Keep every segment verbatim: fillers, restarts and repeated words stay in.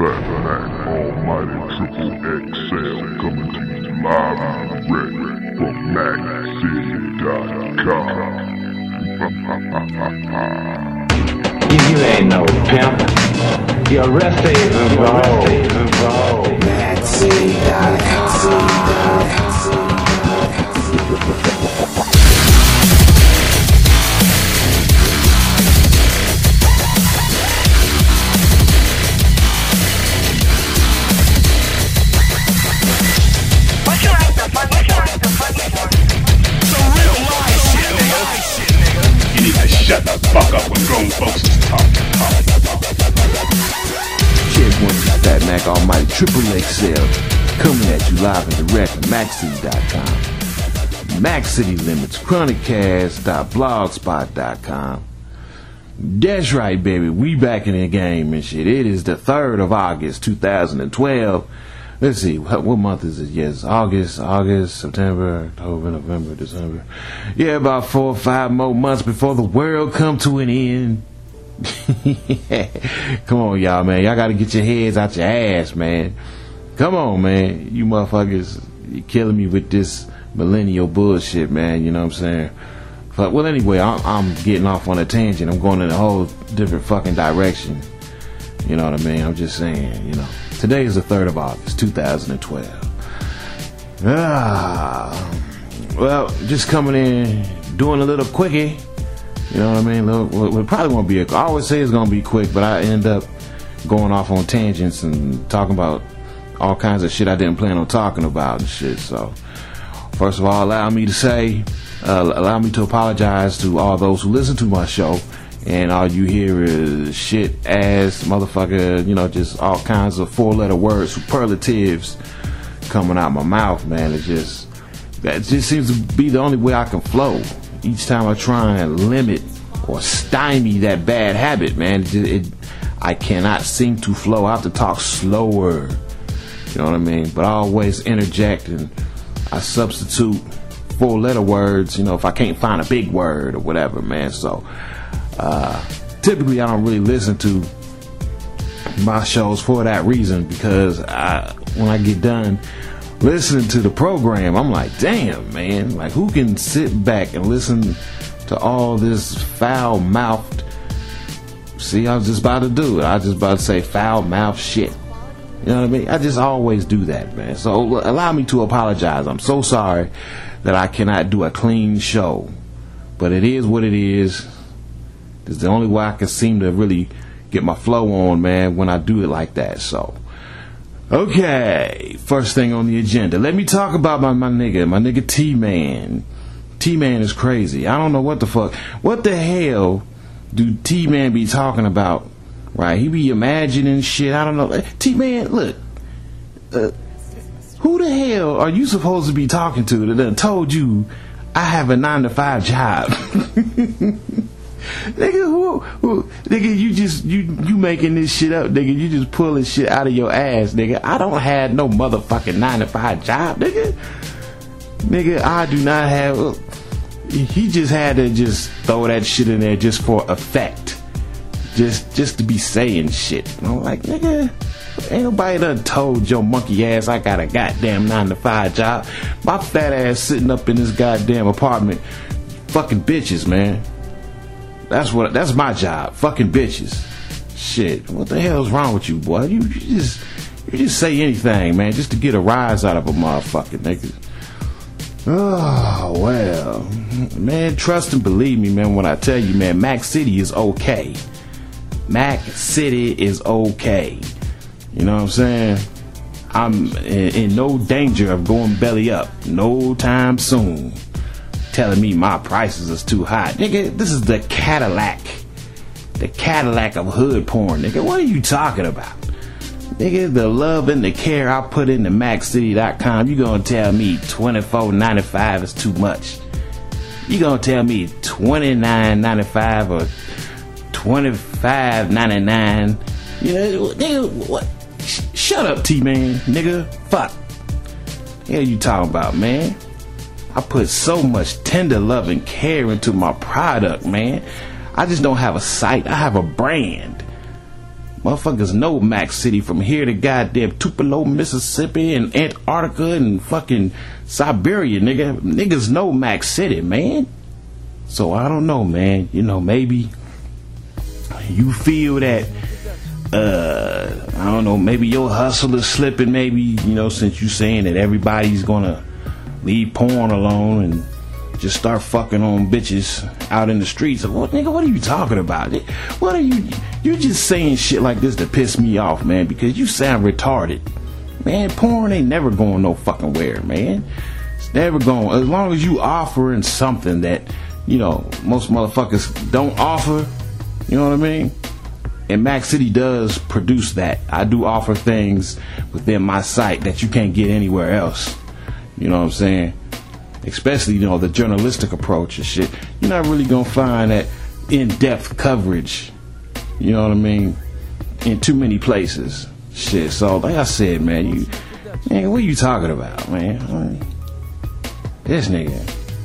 Fatback Almighty Triple X L coming to you live and direct from Mac City dot com. You ain't no pimp. Your rest is involved. Mac City dot com. You need to shut the fuck up when grown folks is talking. Cheers one to Fat Mac Almighty Triple X L coming at you live and direct from Mac City dot com. Mac City Limits, Chronicast dot blogspot dot com. That's right, baby. We back in the game and shit. It is the third of August, two thousand twelve. Let's see, what, what month is it? Yes, August, August, September, October, November, December. Yeah, about four or five more months before the world come to an end. Come on, y'all, man. Y'all gotta get your heads out your ass, man. Come on, man. You motherfuckers, you killing me with this millennial bullshit, man. You know what I'm saying? But, well, anyway, I'm, I'm getting off on a tangent. I'm going in a whole different fucking direction. You know what I mean? I'm just saying, you know. Today is the third of August, two thousand twelve. Ah, well, just coming in, doing a little quickie. You know what I mean? Little, it probably won't be a, I always say it's going to be quick, but I end up going off on tangents and talking about all kinds of shit I didn't plan on talking about and shit. So, first of all, allow me to say, uh, allow me to apologize to all those who listen to my show. And all you hear is shit, ass, motherfucker, you know, just all kinds of four-letter words, superlatives coming out my mouth, man. It just, that just seems to be the only way I can flow. Each time I try and limit or stymie that bad habit, man, it, it, I cannot seem to flow. I have to talk slower, you know what I mean? But I always interject and I substitute four-letter words, you know, if I can't find a big word or whatever, man. So, Uh, typically I don't really listen to my shows for that reason, because I, when I get done listening to the program, I'm like, damn, man, like, who can sit back and listen to all this foul-mouthed, see, I was just about to do it, I was just about to say foul-mouthed shit, you know what I mean? I just always do that, man. So allow me to apologize. I'm so sorry that I cannot do a clean show, but it is what it is. It's the only way I can seem to really get my flow on, man, when I do it like that. So, okay, first thing on the agenda. Let me talk about my, my nigga, my nigga T-Man. T-Man is crazy. I don't know what the fuck. What the hell do T-Man be talking about? Right? He be imagining shit. I don't know. T-Man, look. Uh, who the hell are you supposed to be talking to that done told you I have a nine to five job? Nigga, who, who, nigga, you just, you, you making this shit up, nigga. You just pulling shit out of your ass, nigga. I don't have no motherfucking nine to five job, nigga. Nigga, I do not have, he just had to just throw that shit in there just for effect. Just, just to be saying shit. And I'm like, nigga, ain't nobody done told your monkey ass I got a goddamn nine to five job. My fat ass sitting up in this goddamn apartment, fucking bitches, man. That's what. That's my job. Fucking bitches. Shit. What the hell's wrong with you, boy? You, you just, you just say anything, man, just to get a rise out of a motherfucking nigga. Oh well, man. Trust and believe me, man. When I tell you, man, Mac City is okay. Mac City is okay. You know what I'm saying? I'm in, in no danger of going belly up no time soon. Telling me my prices is too high, nigga. This is the Cadillac, the Cadillac of hood porn, nigga. What are you talking about, nigga? The love and the care I put into Mac City dot com. You gonna tell me twenty-four ninety-five is too much? You gonna tell me twenty-nine ninety-five or twenty-five ninety-nine? You know, nigga, what? Sh- shut up, T-Man, nigga. Fuck. What the hell you talking about, man? I put so much tender love and care into my product, man. I just don't have a site. I have a brand. Motherfuckers know Mac City from here to goddamn Tupelo, Mississippi, and Antarctica, and fucking Siberia, nigga. Niggas know Mac City, man. So I don't know, man. You know, maybe you feel that, uh, I don't know, maybe your hustle is slipping, maybe, you know, since you saying that everybody's gonna leave porn alone and just start fucking on bitches out in the streets. What, nigga, what are you talking about? What are you, you're just saying shit like this to piss me off, man, because you sound retarded. Man, porn ain't never going no fucking where, man. It's never going, as long as you offering something that, you know, most motherfuckers don't offer, you know what I mean? And Mac City does produce that. I do offer things within my site that you can't get anywhere else. You know what I'm saying? Especially, you know, the journalistic approach and shit. You're not really gonna find that in-depth coverage, you know what I mean, in too many places. Shit. So, like I said, man, you, man, what are you talking about, man? This nigga.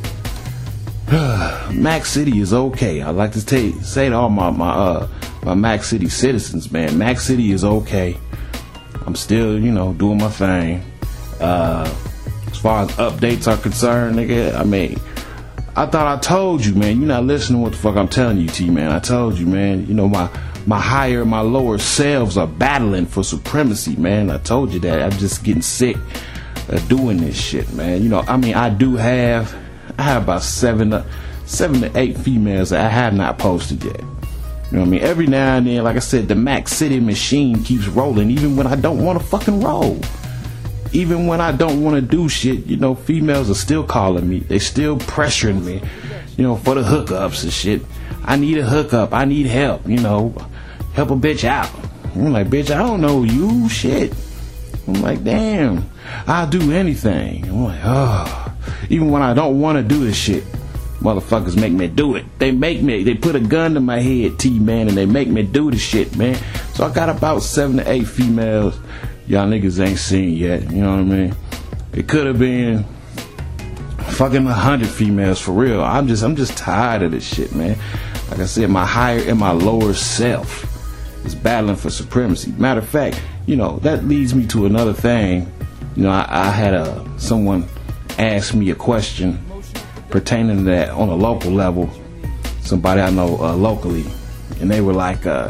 Mac City is okay. I'd like to tell, say to all my my uh my Mac City citizens, man, Mac City is okay. I'm still, you know, doing my thing. Uh, as far as updates are concerned, nigga, I mean, I thought I told you, man. You're not listening to what the fuck I'm telling you, T, man. I told you, man. You know, my my higher and my lower selves are battling for supremacy, man. I told you that. I'm just getting sick of doing this shit, man. You know, I mean, I do have. I have about seven, uh, seven to eight females that I have not posted yet. You know what I mean? Every now and then, like I said, the Mac City machine keeps rolling, even when I don't want to fucking roll. Even when I don't want to do shit, you know, females are still calling me. They still pressuring me, you know, for the hookups and shit. I need a hookup. I need help, you know, help a bitch out. I'm like, bitch, I don't know you, shit. I'm like, damn, I'll do anything. I'm like, oh. Even when I don't want to do this shit, motherfuckers make me do it. They make me, they put a gun to my head, T, man, and they make me do the shit, man. So I got about seven to eight females y'all niggas ain't seen yet, you know what I mean? It could have been fucking a hundred females for real. I'm just, I'm just tired of this shit, man. Like I said, my higher and my lower self is battling for supremacy. Matter of fact, you know, that leads me to another thing. You know, I, I had a, someone asked me a question pertaining to that on a local level, somebody I know uh, locally, and they were like, uh,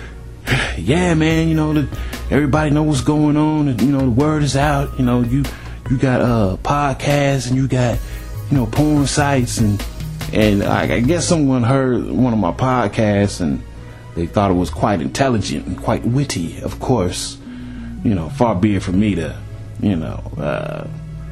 yeah, man, you know, the, everybody know what's going on, and, you know, the word is out, you know, you you got uh, podcasts, and you got, you know, porn sites, and and I, I guess someone heard one of my podcasts, and they thought it was quite intelligent and quite witty, of course. You know, far be it from me to, you know, uh,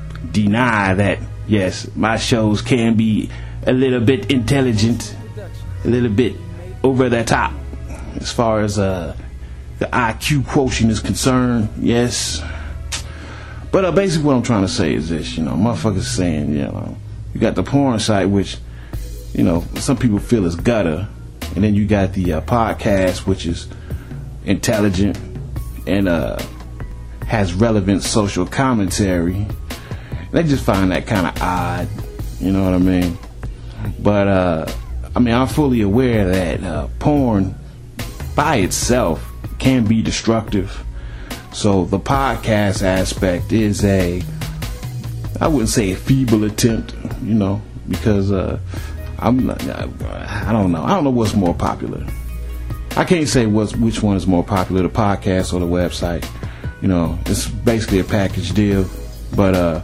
deny that, yes, my shows can be a little bit intelligent, a little bit over the top as far as uh, the I Q quotient is concerned, yes. But uh, basically what I'm trying to say is this, you know, motherfuckers saying, you know, you got the porn site, which, you know, some people feel is gutter, and then you got the uh, podcast, which is intelligent and uh, has relevant social commentary. They just find that kind of odd, you know what I mean? But, uh, I mean, I'm fully aware that uh, porn by itself can be destructive. So the podcast aspect is a, I wouldn't say a feeble attempt, you know, because uh, I'm not, I don't know. I don't know what's more popular. I can't say what's which one is more popular, the podcast or the website. You know, it's basically a package deal. But, uh,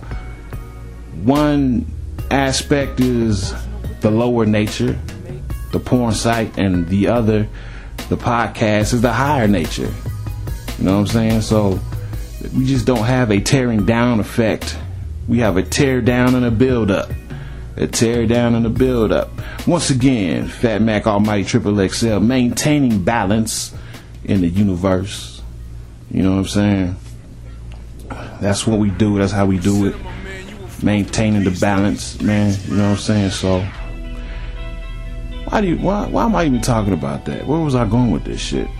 one aspect is the lower nature, the porn site, and the other, the podcast, is the higher nature. You know what I'm saying? So we just don't have a tearing down effect. We have a tear down and a build up. A tear down and a build up. Once again, Fat Mac Almighty Triple X L, maintaining balance in the universe. You know what I'm saying? That's what we do. That's how we do it. Maintaining the balance, man. You know what I'm saying? So why do you why why am I even talking about that? Where was I going with this shit?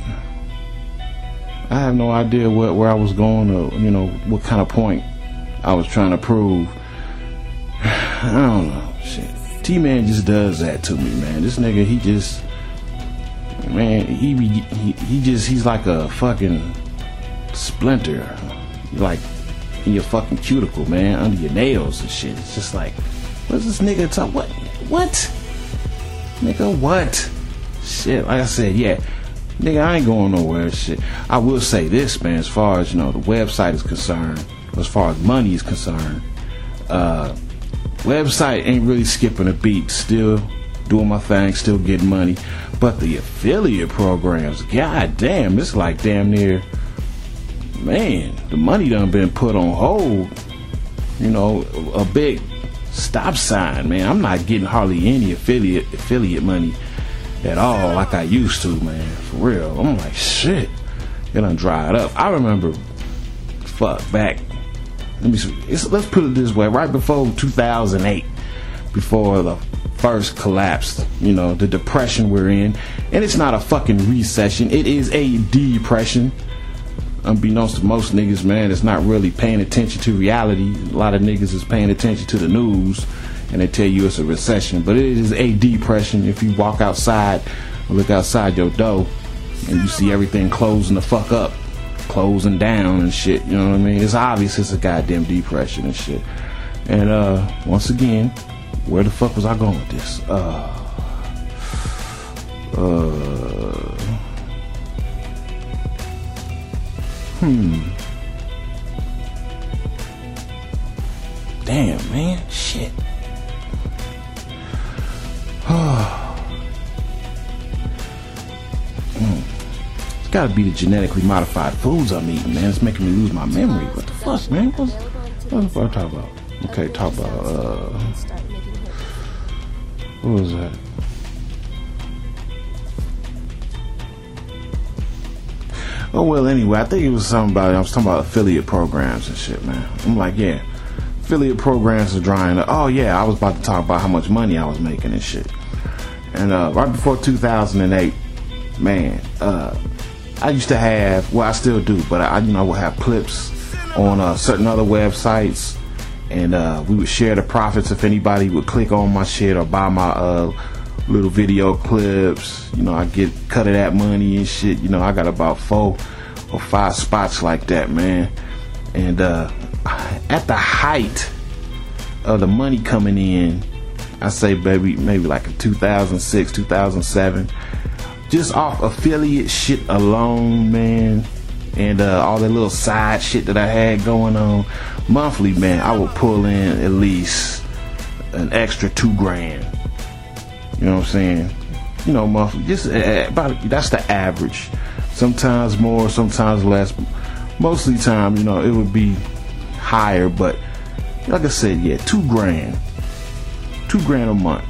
I have no idea where where I was going, or you know what kind of point I was trying to prove. I don't know. Shit. T-Man just does that to me, man. This nigga, he just man, he, be, he he just he's like a fucking splinter, like in your fucking cuticle, man, under your nails and shit. It's just like, what's this nigga talk? What? What? Nigga, what? Shit, like I said, yeah. Nigga, I ain't going nowhere and shit. I will say this, man, as far as, you know, the website is concerned, as far as money is concerned, uh, website ain't really skipping a beat. Still doing my thing, still getting money. But the affiliate programs, god damn, it's like damn near, man, the money done been put on hold. You know, a big stop sign, man. I'm not getting hardly any affiliate affiliate money at all like I used to, man. For real. I'm like, shit, it done dried up. I remember, fuck, back, let me see, it's, let's put it this way, right before two thousand eight, before the first collapse, you know, the depression we're in, and it's not a fucking recession, it is a depression. Unbeknownst to most niggas, man, it's not really paying attention to reality. A lot of niggas is paying attention to the news, and they tell you it's a recession, but it is a depression. If you walk outside or look outside your door and you see everything closing the fuck up, closing down and shit, you know what I mean? It's obvious it's a goddamn depression and shit. And uh, once again, where the fuck was I going with this? Uh, uh, hmm. Damn, man, shit. mm. It's gotta be the genetically modified foods I'm eating, man. It's making me lose my memory. What the fuck, man? What's, what the fuck I talk about? Okay, talk about, uh, what was that? Oh, well, anyway, I think it was something about, I was talking about affiliate programs and shit, man. I'm like, yeah, affiliate programs are drying up. Oh, yeah, I was about to talk about how much money I was making and shit. And uh, right before two thousand eight, man, uh, I used to have, well, I still do, but I, you know, would have clips on uh, certain other websites, and uh, we would share the profits if anybody would click on my shit or buy my uh, little video clips. You know, I get cut of that money and shit. You know, I got about four or five spots like that, man. And uh, at the height of the money coming in, I say, baby, maybe like in two thousand six, two thousand seven, just off affiliate shit alone, man, and uh, all that little side shit that I had going on, monthly, man, I would pull in at least an extra two grand. You know what I'm saying? You know, monthly, just uh, about, that's the average. Sometimes more, sometimes less. Most of the time, you know, it would be higher, but like I said, yeah, two grand. Two grand a month.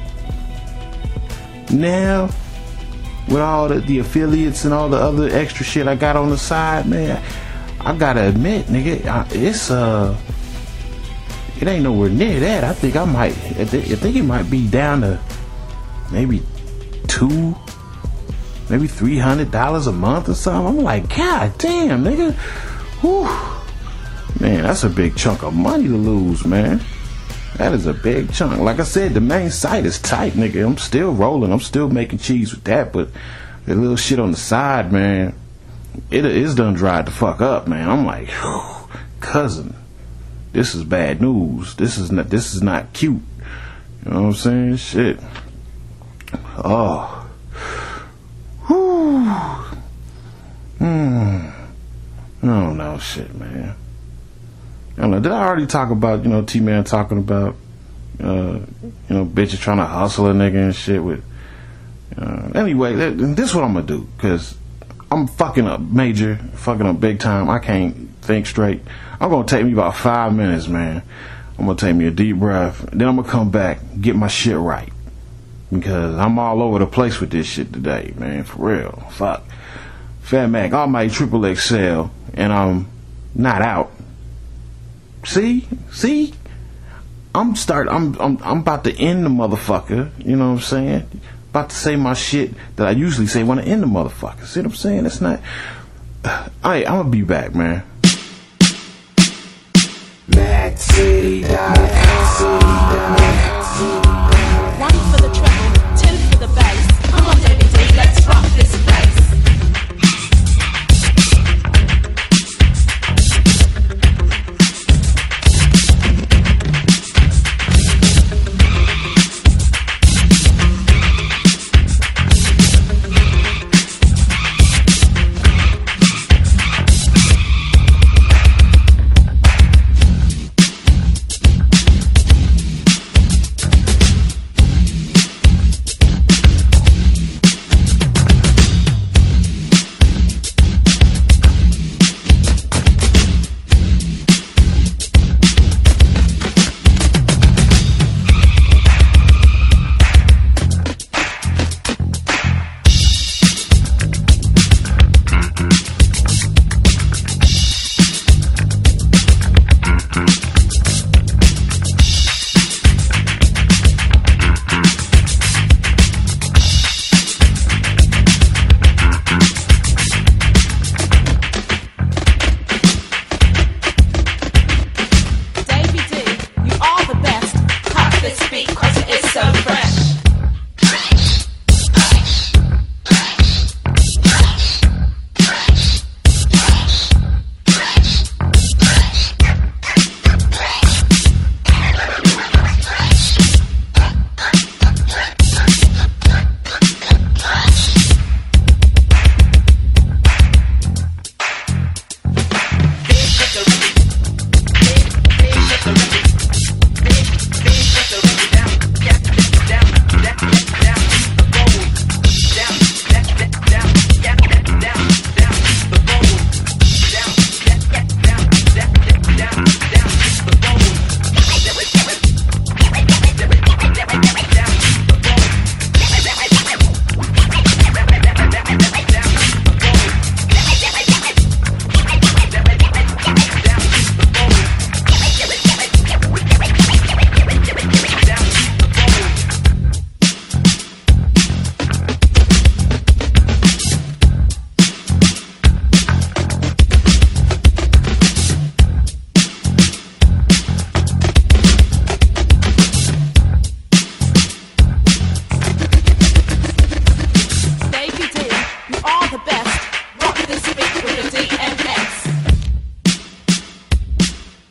Now, with all the, the affiliates and all the other extra shit I got on the side, man, I gotta admit, nigga, I, it's uh, it ain't nowhere near that. I think I might, I think it might be down to maybe two, maybe three hundred dollars a month or something. I'm like, god damn, nigga, whew, man, that's a big chunk of money to lose, man. That is a big chunk. Like I said, the main site is tight, nigga. I'm still rolling. I'm still making cheese with that, but the little shit on the side, man, it is done dried the fuck up, man. I'm like, whew, cousin, this is bad news. This is not. This is not cute. You know what I'm saying? Shit. Oh. Whew. Hmm. I don't know, shit, man. I don't know. Did I already talk about, you know, T-Man talking about, uh, you know, bitches trying to hustle a nigga and shit with, uh, anyway, this is what I'm gonna do, cause I'm fucking up major, fucking up big time. I can't think straight. I'm gonna take me about five minutes, man. I'm gonna take me a deep breath, then I'm gonna come back, get my shit right, because I'm all over the place with this shit today, man, for real. Fuck. Fat Mac, Almighty Triple X L, and I'm not out. See, see, I'm start. I'm, I'm, I'm about to end the motherfucker. You know what I'm saying? About to say my shit that I usually say when I end the motherfucker. See what I'm saying? It's not. Alright, I'm gonna be back, man. Maxi, One for the treble, two for the bass. Come on, baby, let's rock this place.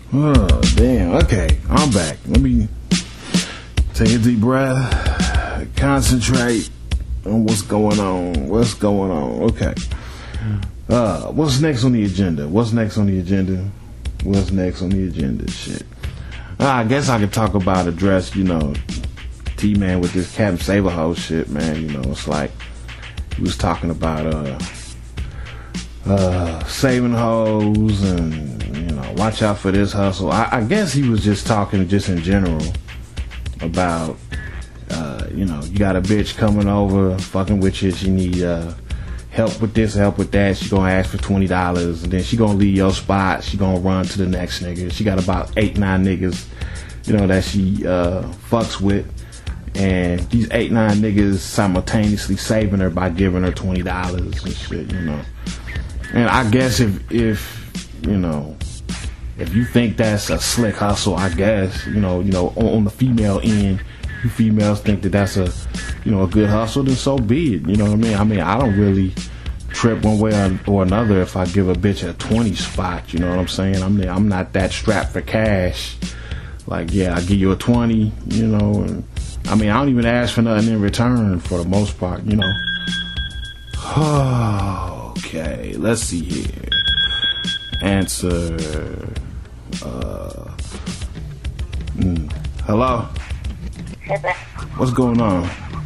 Oh, damn. Okay, I'm back. Let me take a deep breath, concentrate on what's going on. What's going on? Okay. Uh, what's next on the agenda? What's next on the agenda? What's next on the agenda? Shit. Uh, I guess I could talk about address, you know, T-Man with this Captain Saber hoe shit, man. You know, it's like he was talking about uh, uh, saving hoes and, you know, watch out for this hustle. I, I guess he was just talking just in general about, uh, you know, you got a bitch coming over, fucking with you. She need uh, help with this, help with that. She gonna ask for twenty dollars, and then she gonna leave your spot. She gonna run to the next nigga. She got about eight, nine niggas, you know, that she uh, fucks with. And these eight, nine niggas simultaneously saving her by giving her twenty dollars and shit, you know. And I guess if, if, you know, if you think that's a slick hustle, I guess, you know, you know, on, on the female end, you females think that that's a, you know, a good hustle, then so be it. You know what I mean? I mean, I don't really trip one way or, or another if I give a bitch a twenty spot. You know what I'm saying? I'm I'm not that strapped for cash. Like, yeah, I give you a twenty. You know, and I mean, I don't even ask for nothing in return for the most part. You know. Okay, let's see here. Answer. Uh. Mm, hello. What's going on?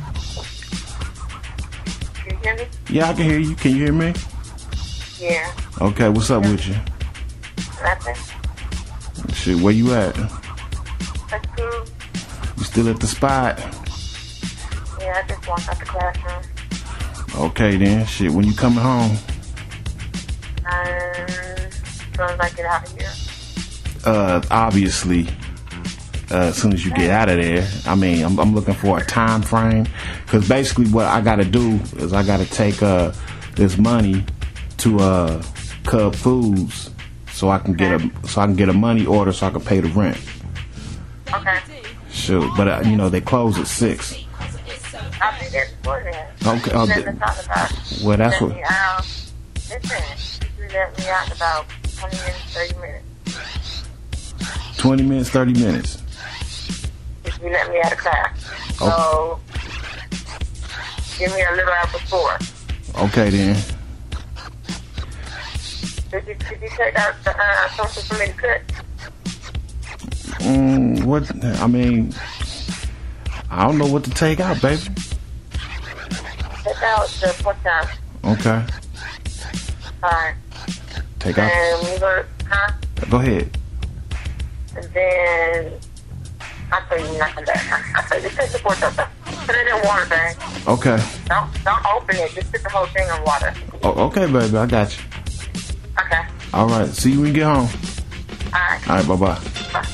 Can you hear me? Yeah, I can hear you. Can you hear me? Yeah. Okay, what's up with you? Nothing. Shit, where you at? That's cool. You still at the spot? Yeah, I just walked out the classroom. Okay then, shit, when you coming home? Um, as soon as I get out of here. Uh, obviously, uh, as soon as you get out of there. I mean, I'm, I'm looking for a time frame, because basically what I gotta do is I gotta take uh this money to uh Cub Foods so I can get a so I can get a money order so I can pay the rent. Okay. Sure, but uh, you know they close at six. I'll be there before then. Okay. Oh, Let th- me talk about it. well, that's Let what. me out. Listen, you let me out in about twenty minutes, thirty minutes. Twenty minutes, thirty minutes. If you let me out of class. Oh. So, give me a little hour before. Okay then. Did you, did you take out the uh, something for me to cut? Mm, what? I mean, I don't know what to take out, baby. Take out the pork chop. Okay. Alright. Take out. And we go, huh? Go ahead. And then I'll tell you nothing back. I'll tell you, just take the pork chop. Put it in water, bag. Okay. Don't don't open it. Just put the whole thing in water. Oh, okay, baby. I got you. Okay. All right. See you when you get home. Alright. All right. Bye bye. Bye.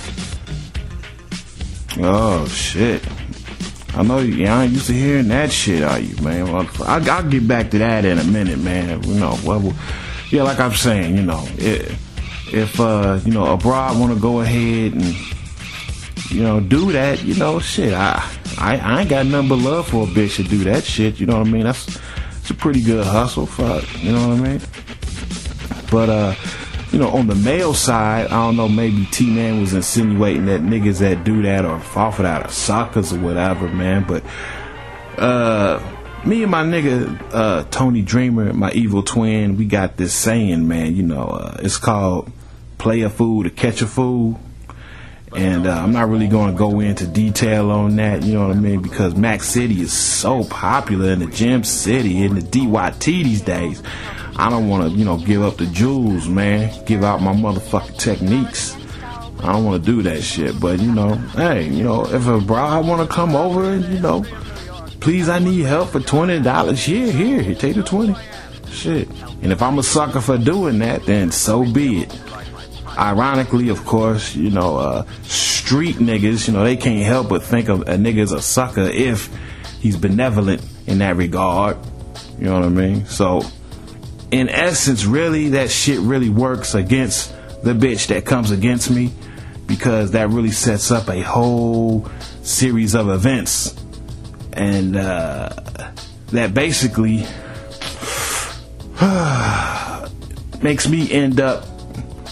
Oh shit. I know you I ain't used to hearing that shit, are you, man? Well, I, I'll get back to that in a minute, man. You know, well, yeah, like I'm saying, you know, it, if uh, you know, a broad want to go ahead and you know do that, you know, shit, I, I I ain't got nothing but love for a bitch to do that shit. You know what I mean? That's it's a pretty good hustle, fuck. You know what I mean? But uh. You know, on the male side, I don't know, maybe T-Man was insinuating that niggas that do that are off without a suckers or whatever, man. But, uh, me and my nigga, uh, Tony Dreamer, my evil twin, we got this saying, man, you know, uh, it's called play a fool to catch a fool. And, uh, I'm not really going to go into detail on that, you know what I mean? Because Mac City is so popular in the Gem City, in the D Y T these days. I don't want to, you know, give up the jewels, man. Give out my motherfucking techniques. I don't want to do that shit. But, you know, hey, you know, if a bride want to come over and, you know, please, I need help for twenty dollars. Here, here, here, take the twenty. Shit. And if I'm a sucker for doing that, then so be it. Ironically, of course, you know, uh, street niggas, you know, they can't help but think of a nigga as a sucker if he's benevolent in that regard. You know what I mean? So, in essence, really, that shit really works against the bitch that comes against me, because that really sets up a whole series of events, and uh, that basically makes me end up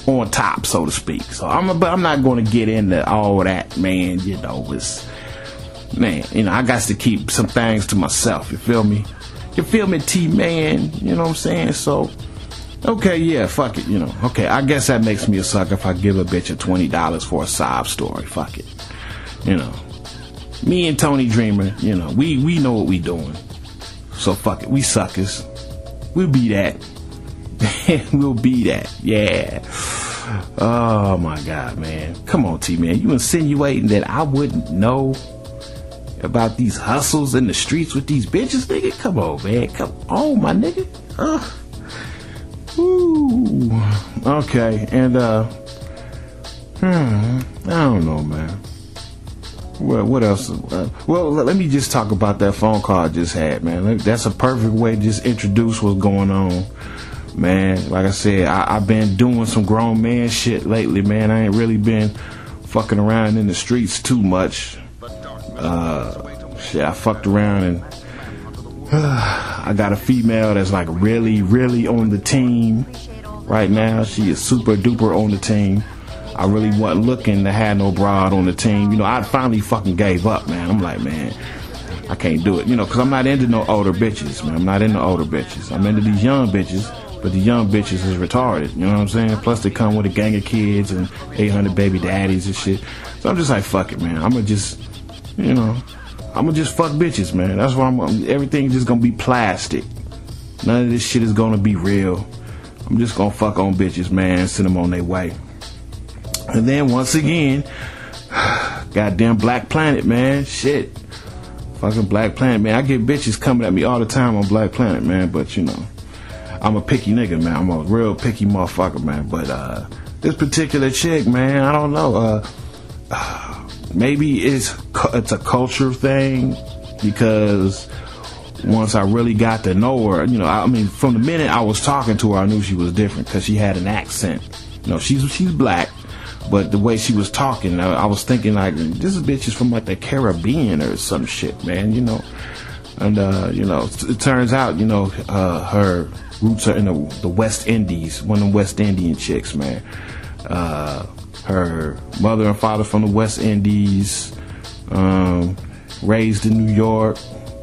on top, so to speak. So I'm, but I'm not going to get into all that, man. You know, it's, man, you know, I got to keep some things to myself. You feel me? You feel me, T-Man? You know what I'm saying? So, okay, yeah, fuck it, you know. Okay, I guess that makes me a sucker if I give a bitch a twenty dollars for a sob story. Fuck it. You know. Me and Tony Dreamer, you know, we, we know what we doing. So fuck it, we suckers. We'll be that. We'll be that. Yeah. Oh my God, man. Come on, T-Man. You insinuating that I wouldn't know about these hustles in the streets with these bitches, nigga? Come on, man. Come on, my nigga. Uh. Ooh. Okay, and uh hmm, I don't know, man. Well, what else? Uh, well, let me just talk about that phone call I just had, man. That's a perfect way to just introduce what's going on, man. Like I said, I, I've been doing some grown man shit lately, man. I ain't really been fucking around in the streets too much. Uh, shit, I fucked around and uh, I got a female that's like really, really on the team right now. She is super duper on the team. I really wasn't looking to have no broad on the team. You know, I finally fucking gave up, man. I'm like, man, I can't do it. You know, because I'm not into no older bitches, man. I'm not into older bitches. I'm into these young bitches, but the young bitches is retarded. You know what I'm saying? Plus, they come with a gang of kids and eight hundred baby daddies and shit. So I'm just like, fuck it, man. I'm going to just, you know, I'm going to just fuck bitches, man. That's why I'm, everything's just going to be plastic. None of this shit is going to be real. I'm just going to fuck on bitches, man, send them on their way. And then once again, goddamn Black Planet, man. Shit. Fucking Black Planet, man. I get bitches coming at me all the time on Black Planet, man. But, you know, I'm a picky nigga, man. I'm a real picky motherfucker, man. But uh, this particular chick, man, I don't know. Uh, uh, maybe it's, it's a culture thing. Because once I really got to know her, you know, I mean, from the minute I was talking to her, I knew she was different. Because she had an accent. You know, she's she's black. But the way she was talking, I, I was thinking like, this bitch is from like the Caribbean or some shit, man, you know. And, uh, you know, it, it turns out, you know, uh, her roots are in the, the West Indies, one of them West Indian chicks, man. Uh, her mother and father from the West Indies, um, raised in New York.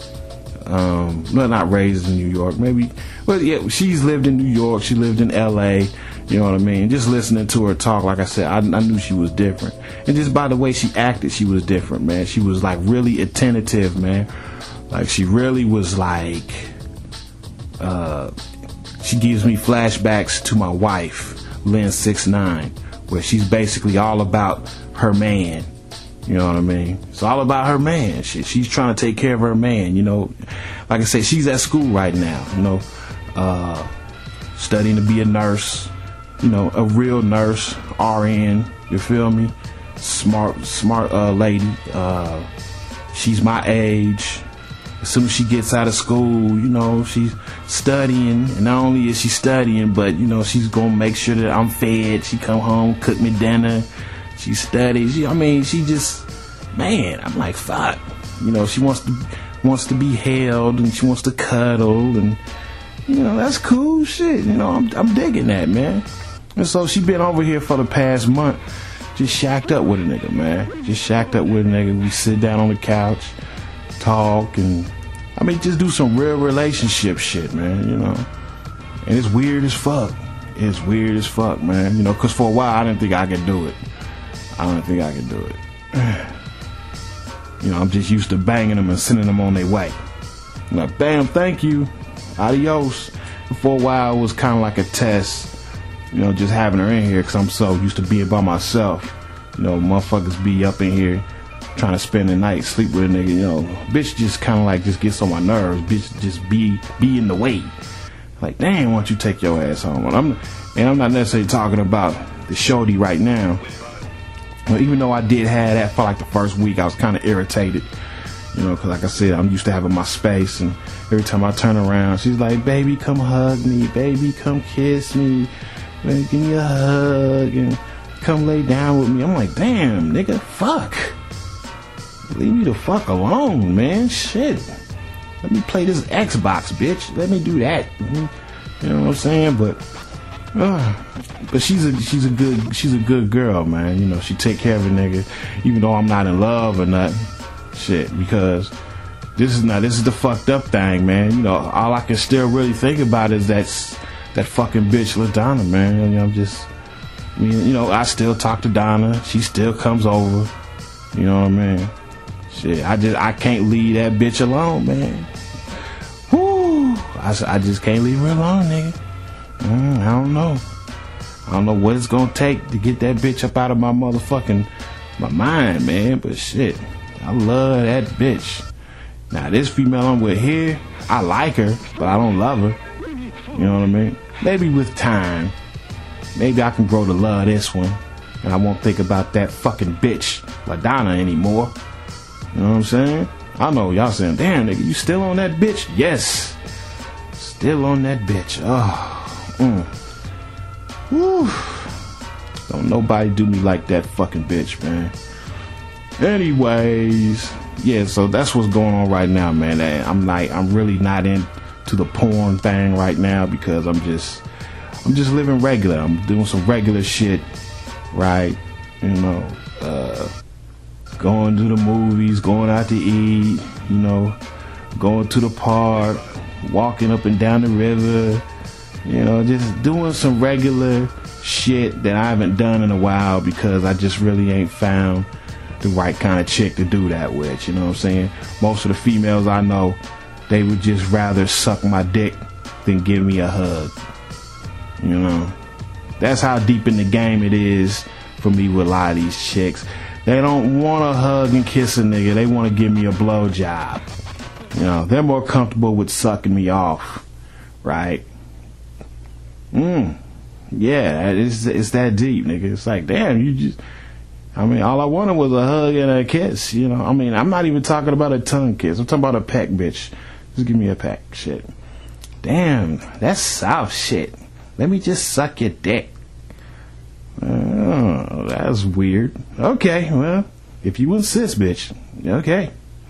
Um, no, not raised in New York, maybe. But yeah, she's lived in New York. She lived in L A. You know what I mean? Just listening to her talk, like I said, I, I knew she was different. And just by the way she acted, she was different, man. She was like really attentive, man. Like she really was like, uh, she gives me flashbacks to my wife, Lynn six nine, where she's basically all about her man. You know what I mean? It's all about her man. She, she's trying to take care of her man, you know. Like I said, she's at school right now, you know, uh, studying to be a nurse. You know, a real nurse, R N, you feel me? Smart, smart uh, lady. Uh, she's my age. As soon as she gets out of school, you know, she's studying. And not only is she studying, but, you know, she's going to make sure that I'm fed. She come home, cook me dinner. She studies. She, I mean, she just, man, I'm like, fuck. You know, she wants to wants to be held and she wants to cuddle. And, you know, that's cool shit. You know, I'm, I'm digging that, man. And so she been over here for the past month, just shacked up with a nigga, man. Just shacked up with a nigga. We sit down on the couch, talk, and I mean, just do some real relationship shit, man, you know. And it's weird as fuck. It's weird as fuck, man. You know, because for a while, I didn't think I could do it. I don't think I could do it. You know, I'm just used to banging them and sending them on their way. I'm like, damn, thank you. Adios. For a while, it was kind of like a test. You know, just having her in here because I'm so used to being by myself. You know, motherfuckers be up in here trying to spend the night, sleep with a nigga. You know, bitch just kind of like just gets on my nerves. Bitch just be be in the way. Like, damn, why don't you take your ass home? And I'm, and I'm not necessarily talking about the shorty right now. But even though I did have that for like the first week, I was kind of irritated. You know, because like I said, I'm used to having my space. And every time I turn around, she's like, baby, come hug me. Baby, come kiss me. Man, give me a hug and come lay down with me. I'm like, damn, nigga, fuck. Leave me the fuck alone, man. Shit. Let me play this Xbox, bitch. Let me do that. You know what I'm saying? But Uh, but she's a she's a good she's a good girl, man. You know, she take care of a nigga, even though I'm not in love or nothing. Shit, because this is not this is the fucked up thing, man. You know, all I can still really think about is that that fucking bitch LaDonna, man. You know, I'm just, I mean, you know, I still talk to Donna. She still comes over. You know what I mean? Shit, I just I can't leave that bitch alone, man. Whoo, I, I just can't leave her alone, nigga. Mm, I don't know. I don't know what it's gonna take to get that bitch up out of my motherfucking my mind, man. But shit, I love that bitch. Now this female I'm with here, I like her, but I don't love her. You know what I mean? Maybe with time, maybe I can grow to love this one, and I won't think about that fucking bitch LaDonna anymore. You know what I'm saying? I know y'all saying, damn nigga, you still on that bitch? Yes, still on that bitch. Oh. Mm. Woo. Don't nobody do me like that fucking bitch, man. Anyways, yeah, so that's what's going on right now, man. I'm like, I'm really not into the porn thing right now because I'm just, I'm just living regular. I'm doing some regular shit, right? You know, uh, going to the movies, going out to eat, you know, going to the park, walking up and down the river. You know, just doing some regular shit that I haven't done in a while because I just really ain't found the right kind of chick to do that with. You know what I'm saying? Most of the females I know, they would just rather suck my dick than give me a hug. You know? That's how deep in the game it is for me with a lot of these chicks. They don't want to hug and kiss a nigga. They want to give me a blowjob. You know, they're more comfortable with sucking me off. Right? Mm. Yeah, it's, it's that deep, nigga. It's like, damn, you just, I mean, all I wanted was a hug and a kiss, you know. I mean, I'm not even talking about a tongue kiss. I'm talking about a peck, bitch. Just give me a peck, shit. Damn, that's soft shit. Let me just suck your dick. Oh, that's weird. Okay, well, if you insist, bitch. Okay.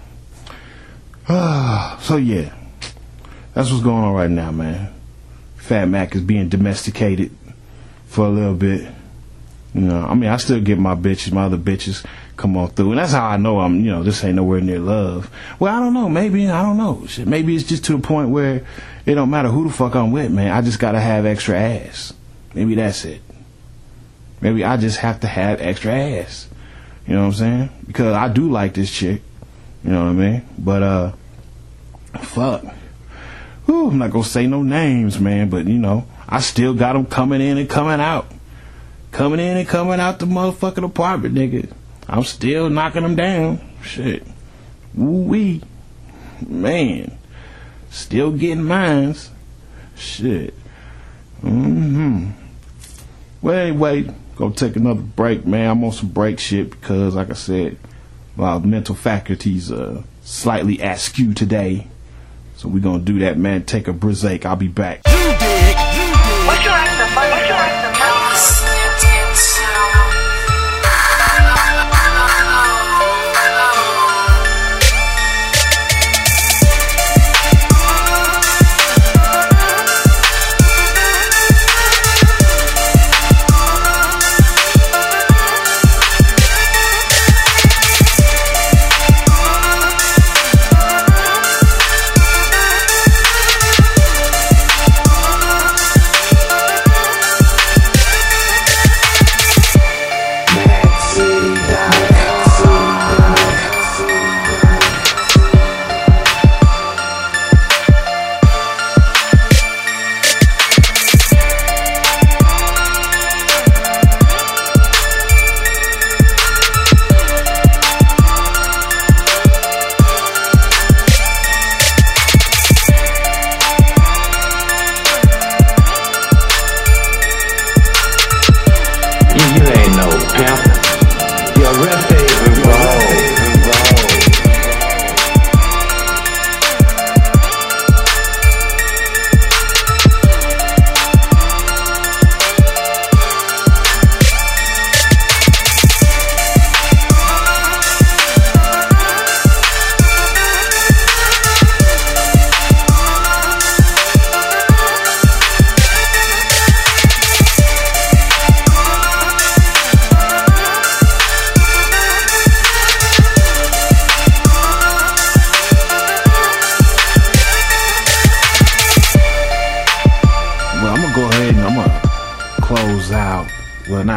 So, yeah. That's what's going on right now, man. Fat Mac is being domesticated for a little bit. You know, I mean, I still get my bitches, my other bitches come on through. And that's how I know I'm, you know, this ain't nowhere near love. Well, I don't know. Maybe, I don't know. Shit, maybe it's just to a point where it don't matter who the fuck I'm with, man. I just gotta have extra ass. Maybe that's it. Maybe I just have to have extra ass. You know what I'm saying? Because I do like this chick. You know what I mean? But, uh, fuck. Whew, I'm not gonna say no names, man, but you know, I still got them coming in and coming out. Coming in and coming out the motherfucking apartment, nigga. I'm still knocking them down. Shit. Woo-wee. Man. Still getting mines. Shit. Mm-hmm. Well, anyway, gonna take another break, man. I'm on some break shit because, like I said, my mental faculties are slightly askew today. So we're gonna do that, man. Take a break. I'll be back. What you like the most? What you like the most?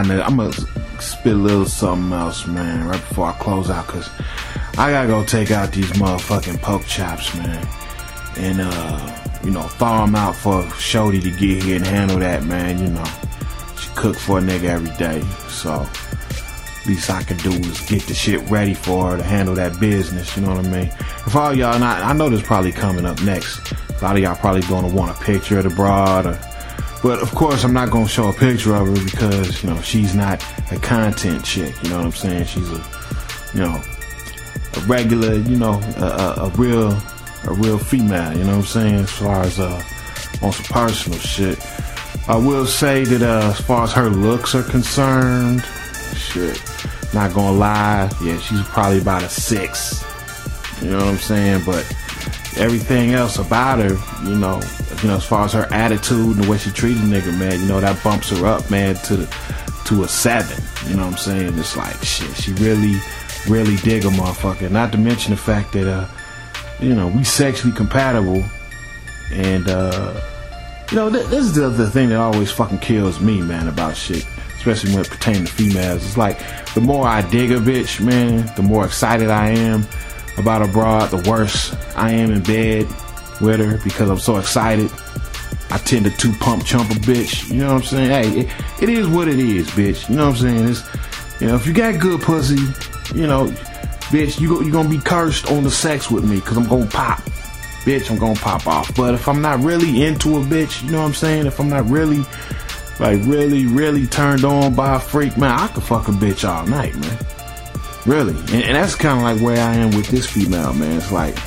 kind of, I'm gonna spit a little something else, man, right before I close out, cause I gotta go take out these motherfucking pork chops, man, and uh, you know, thaw them out for Shorty to get here and handle that, man. You know, she cook for a nigga every day, so least I can do is get the shit ready for her to handle that business, you know what I mean? And for all y'all, and I, I know this probably coming up next, a lot of y'all probably gonna want a picture of the broad, or, but of course I'm not gonna show a picture of her because, you know, she's not a content chick, you know what I'm saying? She's a, you know, a regular, you know, a, a, a real, a real female, you know what I'm saying? As far as, uh, on some personal shit. I will say that, uh, as far as her looks are concerned, shit, not gonna lie, yeah, she's probably about a six, you know what I'm saying, but everything else about her, you know, you know, as far as her attitude and the way she treated nigga, man, you know, that bumps her up, man, to to a seven, you know what I'm saying? It's like, shit, she really, really dig a motherfucker, not to mention the fact that, uh, you know, we sexually compatible, and, uh, you know, th- this is the, the thing that always fucking kills me, man, about shit. Especially when it pertains to females. It's like, the more I dig a bitch, man, the more excited I am about a broad, the worse I am in bed with her because I'm so excited. I tend to two pump chump a bitch. You know what I'm saying? Hey, it, it is what it is, bitch. You know what I'm saying? It's, you know, if you got good pussy, you know, bitch, you go, you gonna be cursed on the sex with me because I'm gonna pop. Bitch, I'm gonna pop off. But if I'm not really into a bitch, you know what I'm saying? If I'm not really... like really, really turned on by a freak, man, I could fuck a bitch all night, man. Really. And, and that's kind of like where I am with this female, man. It's like,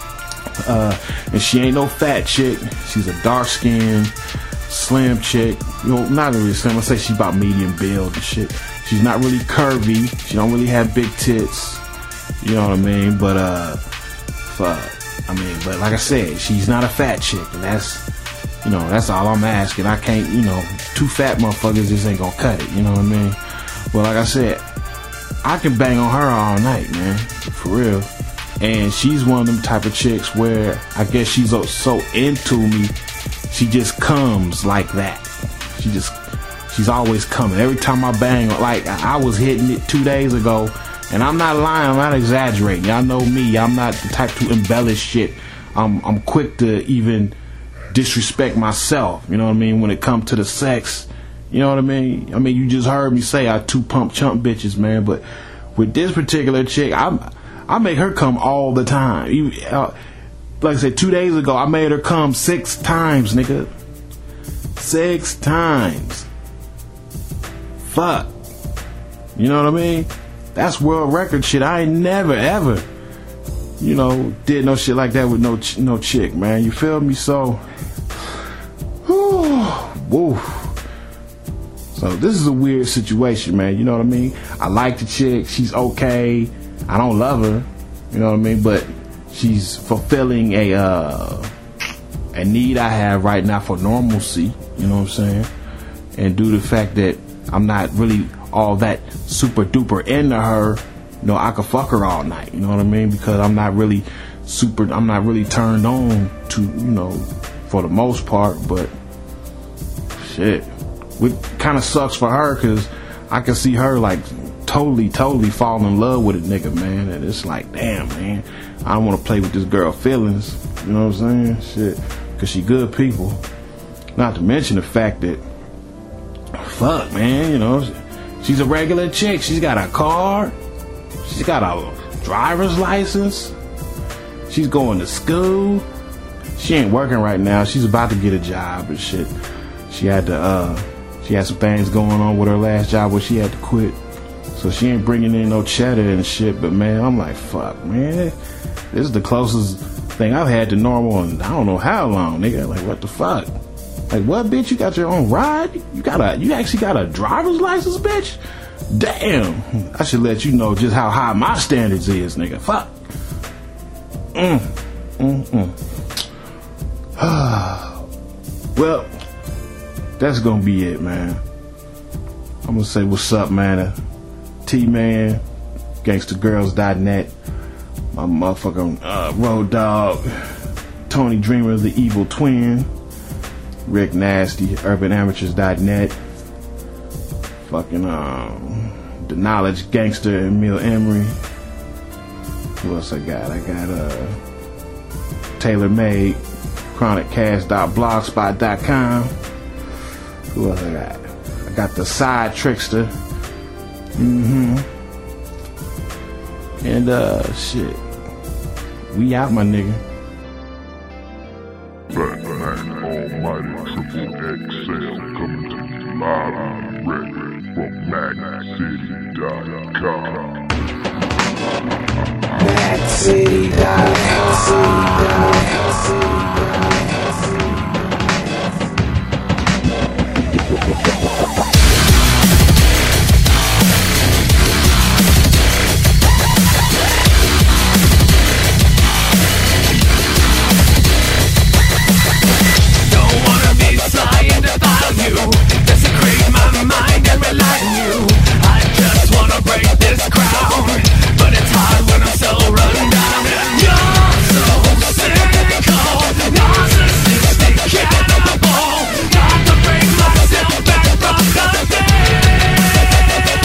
uh, and she ain't no fat chick. She's a dark skinned, slim chick. You know, not really slim. I say she's about medium build and shit. She's not really curvy. She don't really have big tits. You know what I mean? But, uh, fuck. I mean, but like I said, she's not a fat chick, and that's, you know, that's all I'm asking. I can't, you know, two fat motherfuckers just ain't gonna cut it, you know what I mean? But like I said, I can bang on her all night, man, for real. And she's one of them type of chicks where I guess she's so, so into me, she just comes like that. She just, she's always coming. Every time I bang, like I was hitting it two days ago, and I'm not lying, I'm not exaggerating. Y'all know me, I'm not the type to embellish shit. I'm, I'm quick to even disrespect myself, you know what I mean, when it comes to the sex, you know what I mean? I mean, you just heard me say I two pump chump bitches, man, but with this particular chick, I I make her come all the time. You, uh, like I said, two days ago, I made her come six times, nigga. Six times. Fuck. You know what I mean? That's world record shit. I ain't never, ever, you know, did no shit like that with no ch- no chick, man. You feel me? So, woo. So this is a weird situation, man. You know what I mean? I like the chick. She's okay. I don't love her. You know what I mean? But she's fulfilling a uh, a need I have right now for normalcy. You know what I'm saying? And due to the fact that I'm not really all that super duper into her, you know, I could fuck her all night. You know what I mean? Because I'm not really super. I'm not really turned on to, you know, for the most part. But shit, it kind of sucks for her because I can see her like totally, totally fall in love with a nigga, man. And it's like, damn, man, I don't want to play with this girl feelings. You know what I'm saying? Shit, because she good people. Not to mention the fact that, fuck, man, you know, she's a regular chick. She's got a car. She's got a driver's license. She's going to school. She ain't working right now. She's about to get a job and shit. She had to, uh, she had some things going on with her last job where she had to quit. So she ain't bringing in no cheddar and shit. But man, I'm like, fuck, man. This is the closest thing I've had to normal in I don't know how long, nigga. Like, what the fuck? Like, what, bitch? You got your own ride? You got a, you actually got a driver's license, bitch? Damn. I should let you know just how high my standards is, nigga. Fuck. Mm. Mm-mm. Well, that's gonna be it, man. I'm gonna say what's up, man. T-Man, gangsta girls dot net, my motherfucking uh, Road Dog, Tony Dreamer, the Evil Twin, Rick Nasty, urban amateurs dot net, fucking um, the Knowledge Gangster, Emil Emery. Who else I got? I got uh, Taylor Made, chronic cast dot blogspot dot com. Who else I got? I got the Side Trickster. Mm-hmm. And uh, shit. We out, my nigga. Fat Mac Almighty Triple X L coming to you live and direct from Mac City dot com. Mac City dot Desecrate my mind and rely on you. I just wanna break this crown, but it's hard when I'm so run down. And you're so cynical, narcissistic cannibal. Got to bring myself back from the dead.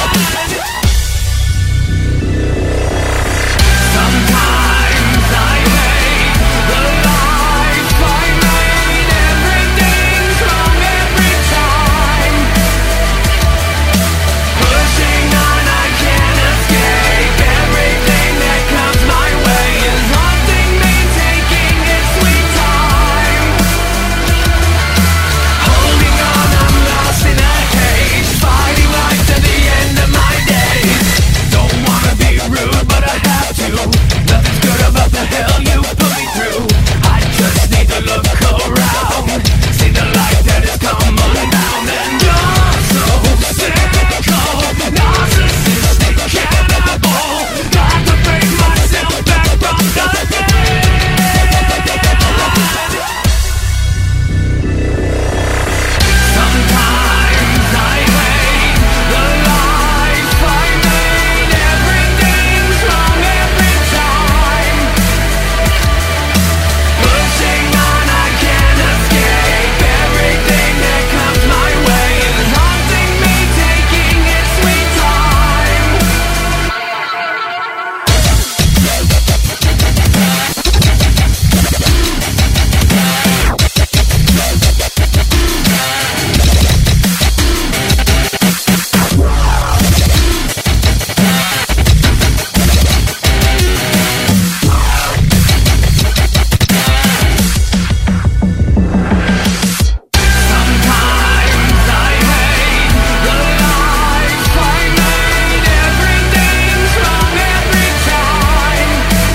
Sometimes I hate the life I made. Everything's wrong every time. Pushing on, I can't escape. Everything that comes my way is haunting me, taking its sweet time. Holding on, I'm lost in a haze, fighting life to the end of my days. Don't wanna be rude, but I have to. Nothing's good about the hell you put me through. I just need to look around, see the light that has come unbound. And you're so cynical, narcissistic cannibal. Got to bring myself back from the dead. Sometimes I hate the life I made. Everything's wrong every time. Pushing on, I can't escape. Everything that comes my way is haunting me, taking its sweet time. Sometimes I hate the life I made. Everything's wrong every time.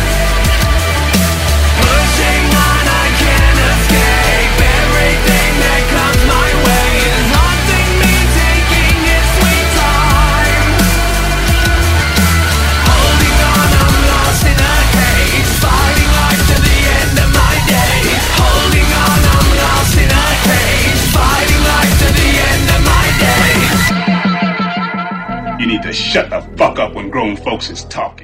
Pushing on, I can't escape. Everything that comes my way is haunting me, taking its sweet time. Holding on, I'm lost in a haze, fighting life to the end of my days. Holding on, I'm lost in a haze, fighting life to the end of my days. You need to shut the fuck up when grown folks is talking.